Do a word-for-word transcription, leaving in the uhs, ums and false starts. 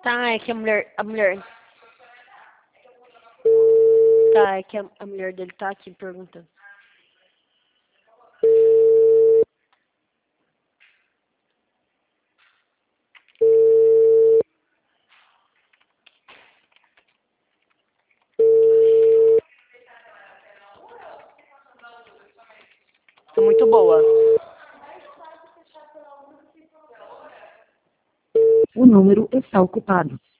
Tá, é que a mulher. A mulher. Tá, é que a, a mulher dele tá aqui perguntando. É muito boa. O número está ocupado.